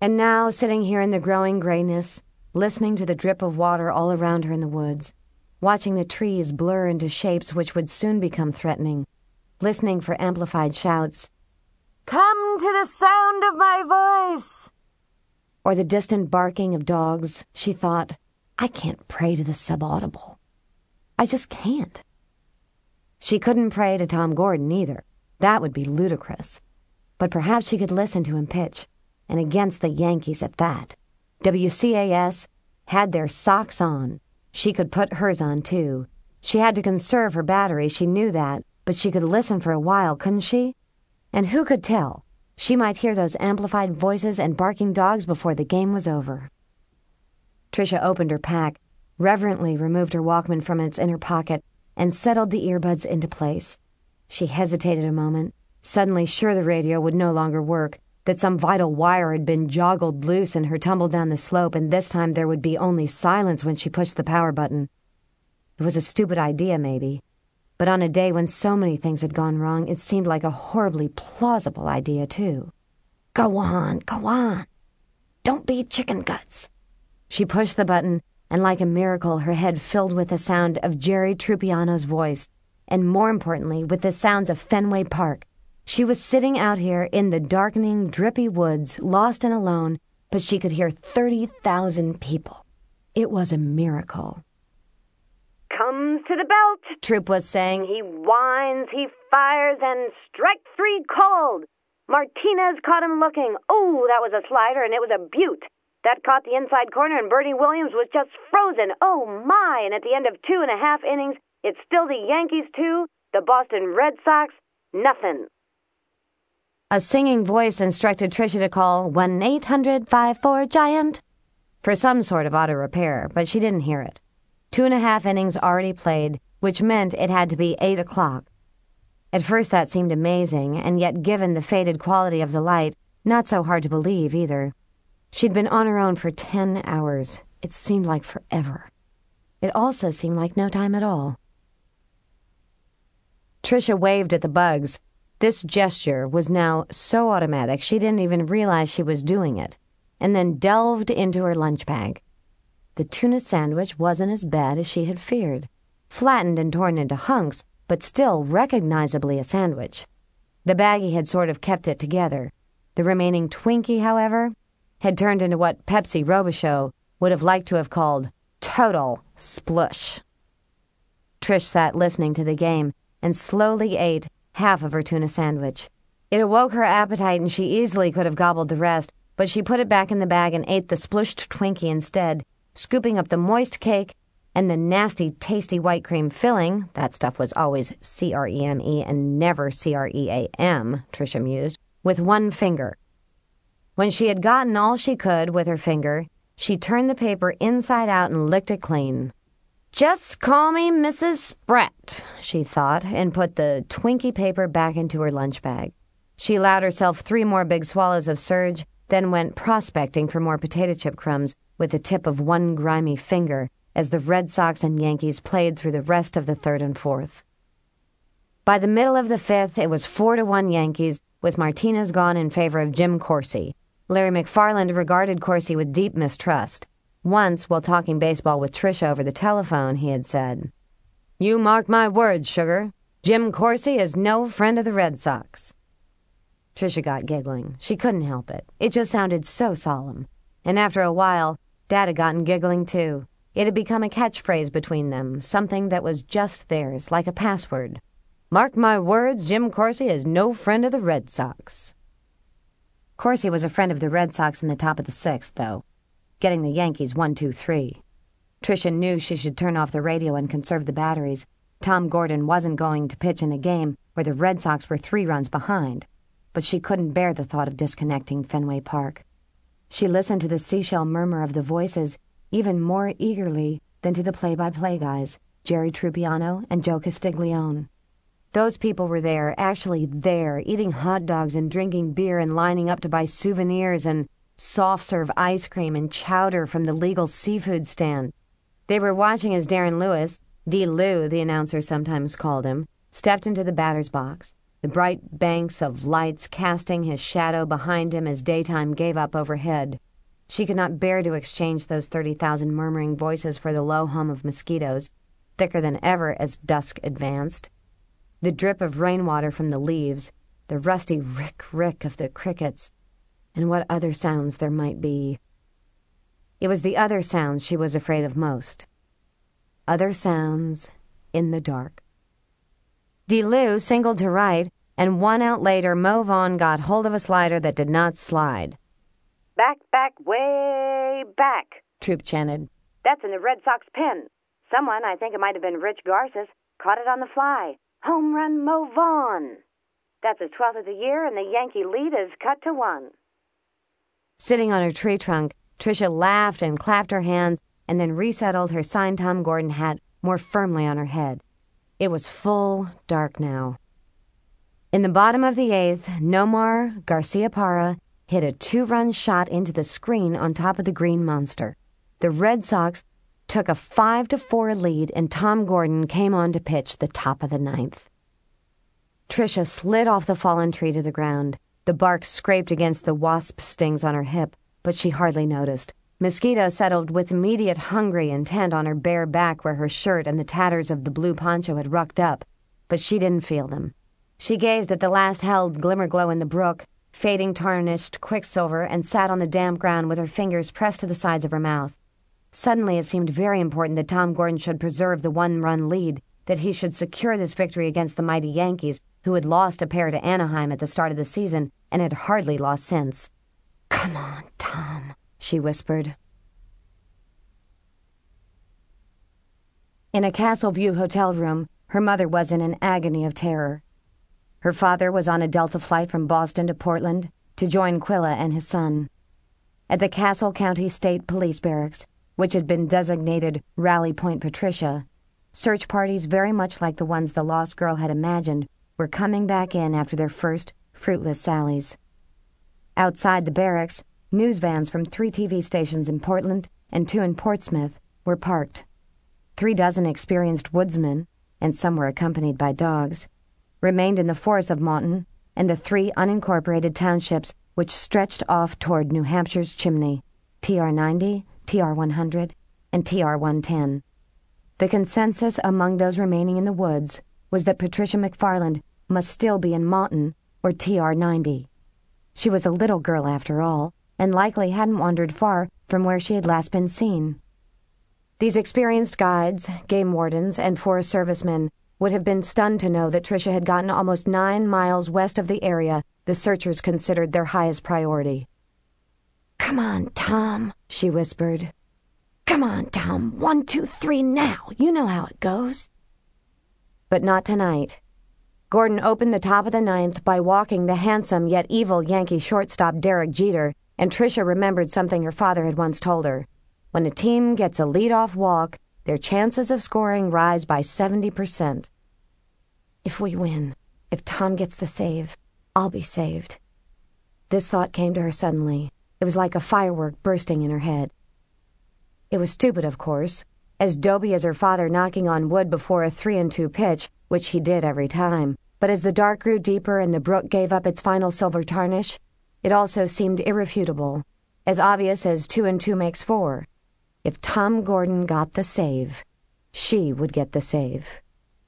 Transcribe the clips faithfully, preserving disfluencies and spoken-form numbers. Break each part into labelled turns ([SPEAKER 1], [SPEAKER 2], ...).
[SPEAKER 1] And now, sitting here in the growing grayness, listening to the drip of water all around her in the woods, watching the trees blur into shapes which would soon become threatening, listening for amplified shouts, "Come to the sound of my voice!" or the distant barking of dogs, she thought, I can't pray to the subaudible. I just can't. She couldn't pray to Tom Gordon either. That would be ludicrous. But perhaps she could listen to him pitch, and against the Yankees at that. W C A S had their socks on. She could put hers on, too. She had to conserve her battery, she knew that, but she could listen for a while, couldn't she? And who could tell? She might hear those amplified voices and barking dogs before the game was over. Tricia opened her pack, reverently removed her Walkman from its inner pocket, and settled the earbuds into place. She hesitated a moment, suddenly sure the radio would no longer work, that some vital wire had been joggled loose in her tumble down the slope, and this time there would be only silence when she pushed the power button. It was a stupid idea, maybe, but on a day when so many things had gone wrong, it seemed like a horribly plausible idea, too. Go on, go on. Don't be chicken guts. She pushed the button, and like a miracle, her head filled with the sound of Jerry Trupiano's voice, and more importantly, with the sounds of Fenway Park. She was sitting out here in the darkening, drippy woods, lost and alone, but she could hear thirty thousand people. It was a miracle.
[SPEAKER 2] Comes to the belt, Troop was saying. He whines, he fires, and strike three called. Martinez caught him looking. Oh, that was a slider, and it was a beaut. That caught the inside corner, and Bertie Williams was just frozen. Oh, my! And at the end of two and a half innings, it's still the Yankees two, the Boston Red Sox, nothing.
[SPEAKER 1] A singing voice instructed Tricia to call one eight hundred five four giant for some sort of auto repair, but she didn't hear it. Two and a half innings already played, which meant it had to be eight o'clock. At first that seemed amazing, and yet given the faded quality of the light, not so hard to believe either. She'd been on her own for ten hours. It seemed like forever. It also seemed like no time at all. Tricia waved at the bugs. This gesture was now so automatic she didn't even realize she was doing it, and then delved into her lunch bag. The tuna sandwich wasn't as bad as she had feared. Flattened and torn into hunks, but still recognizably a sandwich. The baggie had sort of kept it together. The remaining Twinkie, however, had turned into what Pepsi Robichaux would have liked to have called total splush. Trish sat listening to the game and slowly ate half of her tuna sandwich. It awoke her appetite and she easily could have gobbled the rest, but she put it back in the bag and ate the splushed Twinkie instead, scooping up the moist cake and the nasty, tasty white cream filling. That stuff was always C R E M E and never C R E A M, Tricia mused, with one finger. When she had gotten all she could with her finger, she turned the paper inside out and licked it clean. Just call me Missus Spratt, she thought, and put the Twinkie paper back into her lunch bag. She allowed herself three more big swallows of Surge, then went prospecting for more potato chip crumbs with the tip of one grimy finger as the Red Sox and Yankees played through the rest of the third and fourth. By the middle of the fifth, it was four to one Yankees, with Martinez gone in favor of Jim Corsi. Larry McFarland regarded Corsi with deep mistrust. Once, while talking baseball with Tricia over the telephone, he had said, "You mark my words, sugar. Jim Corsi is no friend of the Red Sox." Tricia got giggling. She couldn't help it. It just sounded so solemn. And after a while, Dad had gotten giggling too. It had become a catchphrase between them, something that was just theirs, like a password. Mark my words, Jim Corsi is no friend of the Red Sox. Corsi was a friend of the Red Sox in the top of the sixth, though, getting the Yankees one two three. Tricia knew she should turn off the radio and conserve the batteries. Tom Gordon wasn't going to pitch in a game where the Red Sox were three runs behind, but she couldn't bear the thought of disconnecting Fenway Park. She listened to the seashell murmur of the voices even more eagerly than to the play-by-play guys, Jerry Trupiano and Joe Castiglione. Those people were there, actually there, eating hot dogs and drinking beer and lining up to buy souvenirs and soft-serve ice cream and chowder from the legal seafood stand. They were watching as Darren Lewis, D. Lou, the announcer sometimes called him, stepped into the batter's box. the bright banks of lights casting his shadow behind him as daytime gave up overhead. She could not bear to exchange those thirty thousand murmuring voices for the low hum of mosquitoes, thicker than ever as dusk advanced. The drip of rainwater from the leaves, the rusty rick-rick of the crickets, and what other sounds there might be. It was the other sounds she was afraid of most. Other sounds in the dark. DeLu singled to right, and one out later Mo Vaughn got hold of a slider that did not slide.
[SPEAKER 2] Back, back, way back,
[SPEAKER 1] Troop chanted.
[SPEAKER 2] That's in the Red Sox pen. Someone, I think it might have been Rich Garces, caught it on the fly. Home run Mo Vaughn. That's his twelfth of the year, and the Yankee lead is cut to one.
[SPEAKER 1] Sitting on her tree trunk, Tricia laughed and clapped her hands and then resettled her signed Tom Gordon hat more firmly on her head. It was full dark now. In the bottom of the eighth, Nomar Garciaparra hit a two-run shot into the screen on top of the green monster. The Red Sox took a five to four lead, and Tom Gordon came on to pitch the top of the ninth. Tricia slid off the fallen tree to the ground. The bark scraped against the wasp stings on her hip, but she hardly noticed. Mosquito settled with immediate hungry intent on her bare back where her shirt and the tatters of the blue poncho had rucked up, but she didn't feel them. She gazed at the last held glimmer glow in the brook, fading tarnished quicksilver, and sat on the damp ground with her fingers pressed to the sides of her mouth. Suddenly it seemed very important that Tom Gordon should preserve the one-run lead, that he should secure this victory against the mighty Yankees, who had lost a pair to Anaheim at the start of the season and had hardly lost since. "Come on, Tom," she whispered. In a Castle View hotel room, her mother was in an agony of terror. Her father was on a Delta flight from Boston to Portland to join Quilla and his son. At the Castle County State Police Barracks, which had been designated Rally Point Patricia, search parties very much like the ones the lost girl had imagined were coming back in after their first fruitless sallies. Outside the barracks, news vans from three T V stations in Portland and two in Portsmouth were parked. Three dozen experienced woodsmen, and some were accompanied by dogs, remained in the forests of Mountain and the three unincorporated townships which stretched off toward New Hampshire's chimney, T R ninety, T R one hundred, and T R one ten. The consensus among those remaining in the woods was that Patricia McFarland must still be in Mountain or T R ninety. She was a little girl after all, and likely hadn't wandered far from where she had last been seen. These experienced guides, game wardens, and Forest Servicemen would have been stunned to know that Tricia had gotten almost nine miles west of the area the searchers considered their highest priority. "Come on, Tom," she whispered. "Come on, Tom. One, two, three, now. You know how it goes." But not tonight. Gordon opened the top of the ninth by walking the handsome yet evil Yankee shortstop Derek Jeter, and Tricia remembered something her father had once told her. When a team gets a lead-off walk, their chances of scoring rise by seventy percent. If we win, if Tom gets the save, I'll be saved. This thought came to her suddenly. It was like a firework bursting in her head. It was stupid, of course, as doby as her father knocking on wood before a three and two pitch, which he did every time. But as the dark grew deeper and the brook gave up its final silver tarnish, it also seemed irrefutable, as obvious as two and two makes four. If Tom Gordon got the save, she would get the save.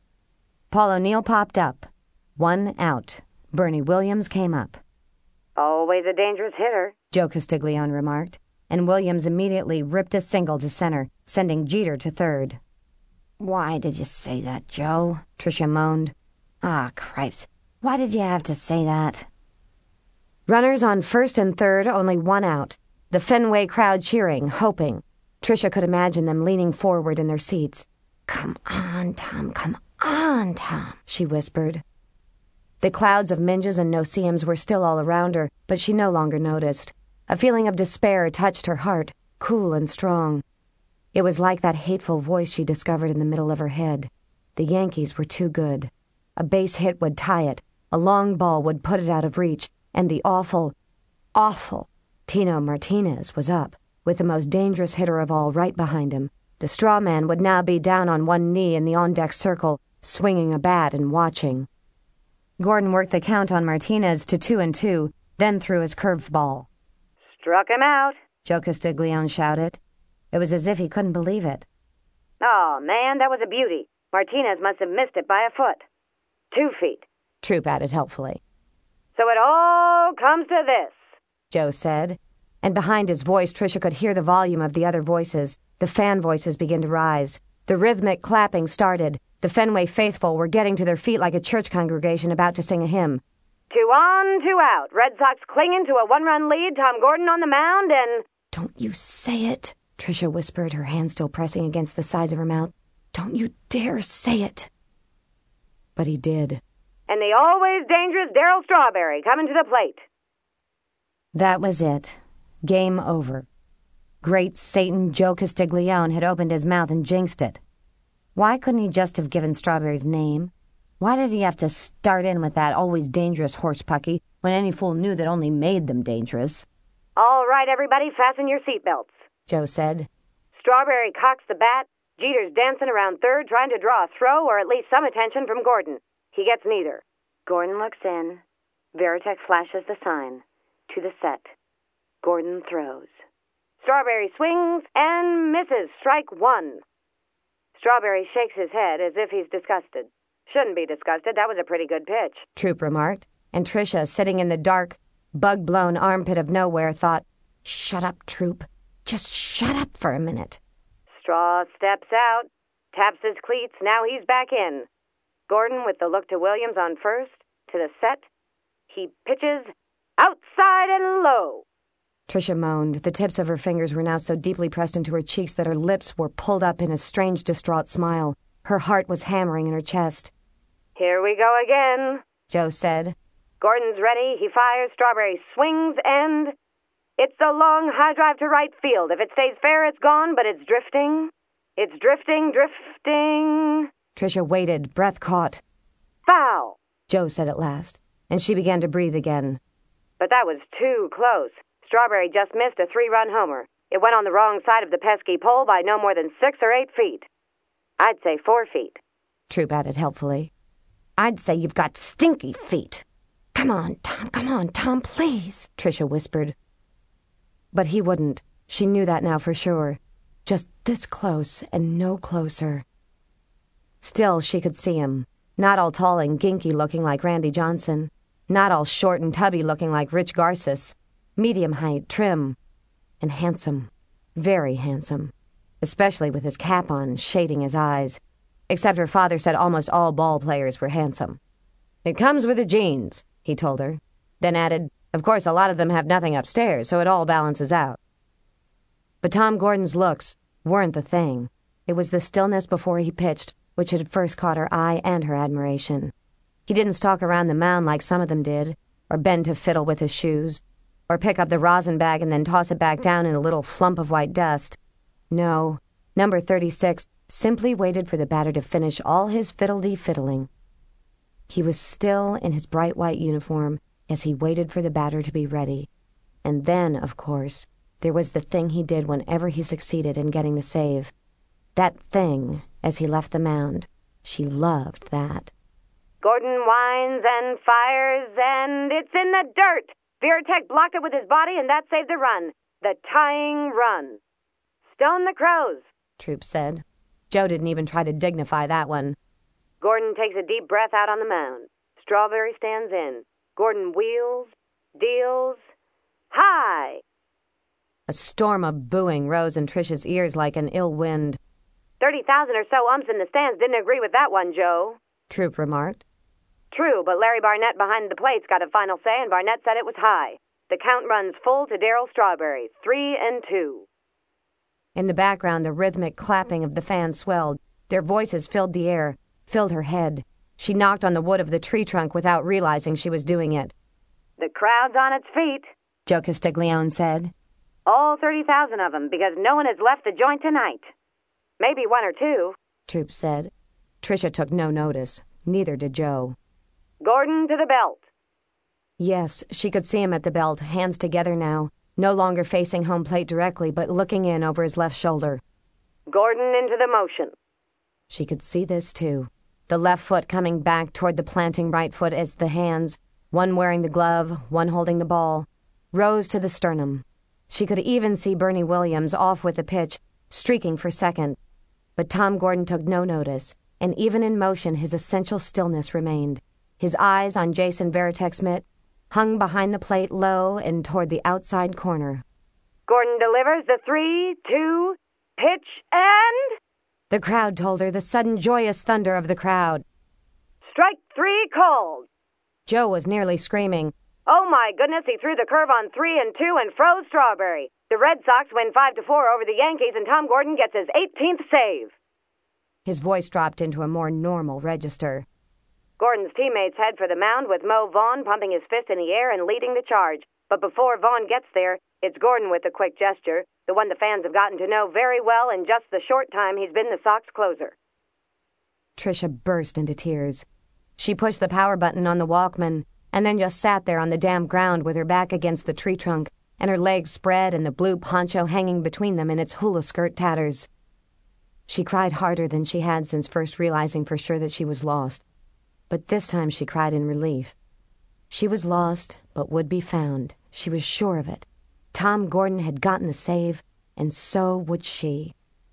[SPEAKER 1] Paul O'Neill popped up. One out. Bernie Williams came up.
[SPEAKER 2] "Always a dangerous hitter,"
[SPEAKER 1] Joe Castiglione remarked, and Williams immediately ripped a single to center, sending Jeter to third. "Why did you say that, Joe?" Tricia moaned. "Ah, cripes. Why did you have to say that?" Runners on first and third, only one out. The Fenway crowd cheering, hoping. Tricia could imagine them leaning forward in their seats. "Come on, Tom, come on, Tom," she whispered. The clouds of Minjas and no-see-ums were still all around her, but she no longer noticed. A feeling of despair touched her heart, cool and strong. It was like that hateful voice she discovered in the middle of her head. The Yankees were too good. A base hit would tie it, a long ball would put it out of reach, and the awful, awful Tino Martinez was up, with the most dangerous hitter of all right behind him. The straw man would now be down on one knee in the on-deck circle, swinging a bat and watching. Gordon worked the count on Martinez to two and two, then threw his curveball.
[SPEAKER 2] Struck him out,
[SPEAKER 1] Joe Castiglione shouted. It was as if he couldn't believe it.
[SPEAKER 2] Oh, man, that was a beauty. Martinez must have missed it by a foot. Two feet,
[SPEAKER 1] Troop added helpfully.
[SPEAKER 2] So it all comes to this,
[SPEAKER 1] Joe said, and behind his voice Tricia could hear the volume of the other voices. The fan voices began to rise. The rhythmic clapping started. The Fenway faithful were getting to their feet like a church congregation about to sing a hymn.
[SPEAKER 2] Two on, two out. Red Sox clinging to a one-run lead. Tom Gordon on the mound and...
[SPEAKER 1] Don't you say it, Tricia whispered, her hand still pressing against the sides of her mouth. Don't you dare say it. But he did.
[SPEAKER 2] And the always dangerous Darryl Strawberry coming to the plate.
[SPEAKER 1] That was it. Game over. Great Satan Joe Castiglione had opened his mouth and jinxed it. Why couldn't he just have given Strawberry's name? Why did he have to start in with that always dangerous horse pucky when any fool knew that only made them dangerous?
[SPEAKER 2] All right, everybody, fasten your seatbelts,
[SPEAKER 1] Joe said.
[SPEAKER 2] Strawberry cocks the bat. Jeter's dancing around third, trying to draw a throw or at least some attention from Gordon. He gets neither. Gordon looks in. Varitek flashes the sign. To the set. Gordon throws. Strawberry swings and misses. Strike one. Strawberry shakes his head as if he's disgusted. Shouldn't be disgusted. That was a pretty good pitch,
[SPEAKER 1] Troop remarked, and Tricia, sitting in the dark, bug-blown armpit of nowhere, thought, Shut up, Troop. Just shut up for a minute.
[SPEAKER 2] Straw steps out, taps his cleats. Now he's back in. Gordon with the look to Williams on first, to the set. He pitches outside and low.
[SPEAKER 1] Tricia moaned. The tips of her fingers were now so deeply pressed into her cheeks that her lips were pulled up in a strange, distraught smile. Her heart was hammering in her chest.
[SPEAKER 2] Here we go again,
[SPEAKER 1] Joe said.
[SPEAKER 2] Gordon's ready. He fires. Strawberry swings and... It's a long high drive to right field. If it stays fair, it's gone, but it's drifting. It's drifting, drifting.
[SPEAKER 1] Tricia waited, breath caught.
[SPEAKER 2] Foul,
[SPEAKER 1] Joe said at last, and she began to breathe again.
[SPEAKER 2] But that was too close. Strawberry just missed a three-run homer. It went on the wrong side of the pesky pole by no more than six or eight feet. I'd say four feet,
[SPEAKER 1] Troop added helpfully. I'd say you've got stinky feet. Come on, Tom, come on, Tom, please, Tricia whispered. But he wouldn't. She knew that now for sure. Just this close and no closer. Still, she could see him. Not all tall and ginky looking like Randy Johnson. Not all short and tubby looking like Rich Garces. Medium height, trim, and handsome. Very handsome. Especially with his cap on, shading his eyes. Except her father said almost all ball players were handsome. It comes with the genes, he told her. Then added, of course a lot of them have nothing upstairs, so it all balances out. But Tom Gordon's looks weren't the thing. It was the stillness before he pitched which had first caught her eye and her admiration. He didn't stalk around the mound like some of them did, or bend to fiddle with his shoes, or pick up the rosin bag and then toss it back down in a little flump of white dust. No, number thirty-six simply waited for the batter to finish all his fiddle-dee-fiddling. He was still in his bright white uniform as he waited for the batter to be ready. And then, of course, there was the thing he did whenever he succeeded in getting the save. That thing, as he left the mound. She loved that.
[SPEAKER 2] Gordon whines and fires, and it's in the dirt. Varitek blocked it with his body, and that saved the run. The tying run. Stone the Crows,
[SPEAKER 1] Troop said. Joe didn't even try to dignify that one.
[SPEAKER 2] Gordon takes a deep breath out on the mound. Strawberry stands in. Gordon wheels, deals, high.
[SPEAKER 1] A storm of booing rose in Tricia's ears like an ill wind.
[SPEAKER 2] Thirty thousand or so umps in the stands didn't agree with that one, Joe,
[SPEAKER 1] Troop remarked.
[SPEAKER 2] True, but Larry Barnett behind the plate's got a final say, and Barnett said it was high. The count runs full to Darryl Strawberry, three and two.
[SPEAKER 1] In the background, the rhythmic clapping of the fans swelled. Their voices filled the air, filled her head. She knocked on the wood of the tree trunk without realizing she was doing it.
[SPEAKER 2] The crowd's on its feet,
[SPEAKER 1] Joe Castiglione said.
[SPEAKER 2] All thirty thousand of them, because no one has left the joint tonight. Maybe one or two,
[SPEAKER 1] Troop said. Tricia took no notice. Neither did Joe.
[SPEAKER 2] Gordon to the belt.
[SPEAKER 1] Yes, she could see him at the belt, hands together now, no longer facing home plate directly, but looking in over his left shoulder.
[SPEAKER 2] Gordon into the motion.
[SPEAKER 1] She could see this, too. the left foot coming back toward the planting right foot as the hands, one wearing the glove, one holding the ball, rose to the sternum. She could even see Bernie Williams off with the pitch, streaking for second. But Tom Gordon took no notice, and even in motion his essential stillness remained, his eyes on Jason Varitek's mitt, hung behind the plate low and toward the outside corner.
[SPEAKER 2] Gordon delivers the three, two, pitch, and...
[SPEAKER 1] The crowd told her, the sudden joyous thunder of the crowd.
[SPEAKER 2] Strike three called.
[SPEAKER 1] Joe was nearly screaming.
[SPEAKER 2] Oh my goodness, he threw the curve on three and two and froze Strawberry. The Red Sox win five to four over the Yankees and Tom Gordon gets his eighteenth save.
[SPEAKER 1] His voice dropped into a more normal register.
[SPEAKER 2] Gordon's teammates head for the mound with Mo Vaughn pumping his fist in the air and leading the charge. But before Vaughn gets there, it's Gordon with the quick gesture, the one the fans have gotten to know very well in just the short time he's been the Sox closer.
[SPEAKER 1] Tricia burst into tears. She pushed the power button on the Walkman and then just sat there on the damp ground with her back against the tree trunk and her legs spread and the blue poncho hanging between them in its hula skirt tatters. She cried harder than she had since first realizing for sure that she was lost. But this time she cried in relief. She was lost, but would be found. She was sure of it. Tom Gordon had gotten the save, and so would she.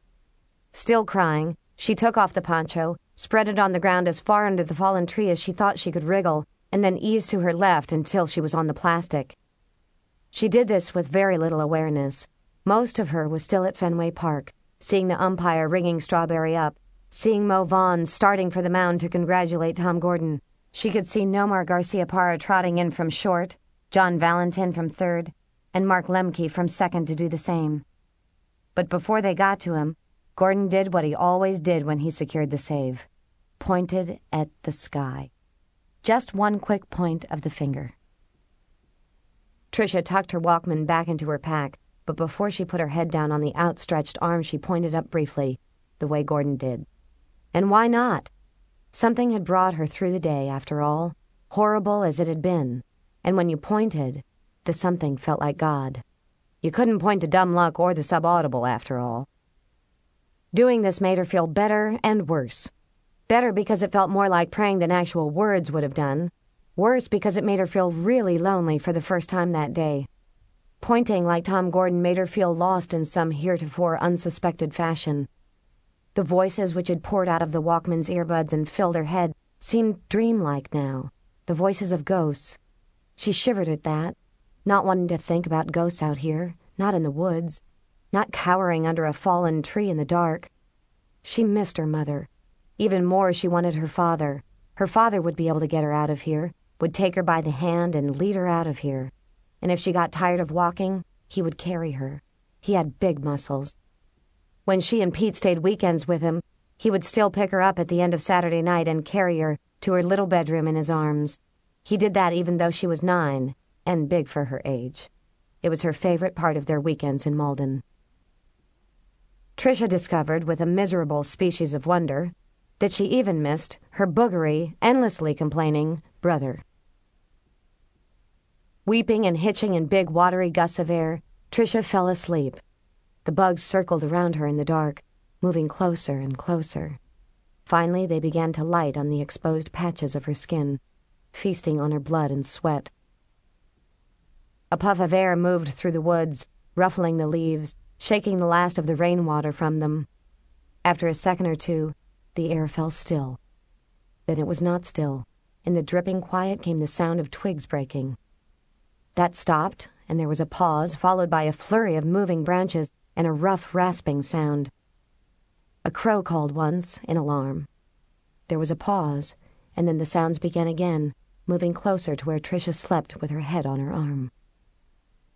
[SPEAKER 1] Still crying, she took off the poncho, spread it on the ground as far under the fallen tree as she thought she could wriggle, and then eased to her left until she was on the plastic. She did this with very little awareness. Most of her was still at Fenway Park, seeing the umpire ringing Strawberry up, seeing Mo Vaughn starting for the mound to congratulate Tom Gordon. She could see Nomar Garciaparra trotting in from short, John Valentin from third, and Mark Lemke from second to do the same. But before they got to him, Gordon did what he always did when he secured the save. Pointed at the sky. Just one quick point of the finger. Tricia tucked her Walkman back into her pack, but before she put her head down on the outstretched arm, she pointed up briefly, the way Gordon did. And why not? Something had brought her through the day, after all, horrible as it had been, and when you pointed, the something felt like God. You couldn't point to dumb luck or the subaudible, after all. Doing this made her feel better and worse. Better because it felt more like praying than actual words would have done. Worse because it made her feel really lonely for the first time that day. Pointing like Tom Gordon made her feel lost in some heretofore unsuspected fashion. The voices which had poured out of the Walkman's earbuds and filled her head seemed dreamlike now, the voices of ghosts. She shivered at that, not wanting to think about ghosts out here, not in the woods, not cowering under a fallen tree in the dark. She missed her mother. Even more, she wanted her father. Her father would be able to get her out of here, would take her by the hand and lead her out of here. And if she got tired of walking, he would carry her. He had big muscles. When she and Pete stayed weekends with him, he would still pick her up at the end of Saturday night and carry her to her little bedroom in his arms. He did that even though she was nine, and big for her age. It was her favorite part of their weekends in Malden. Tricia discovered, with a miserable species of wonder, that she even missed her boogery, endlessly complaining brother. Weeping and hitching in big watery gusts of air, Tricia fell asleep. The bugs circled around her in the dark, moving closer and closer. Finally, they began to light on the exposed patches of her skin, feasting on her blood and sweat. A puff of air moved through the woods, ruffling the leaves, shaking the last of the rainwater from them. After a second or two, the air fell still. Then it was not still. In the dripping quiet came the sound of twigs breaking. That stopped, and there was a pause, followed by a flurry of moving branches and a rough, rasping sound. A crow called once, in alarm. There was a pause, and then the sounds began again, moving closer to where Tricia slept with her head on her arm.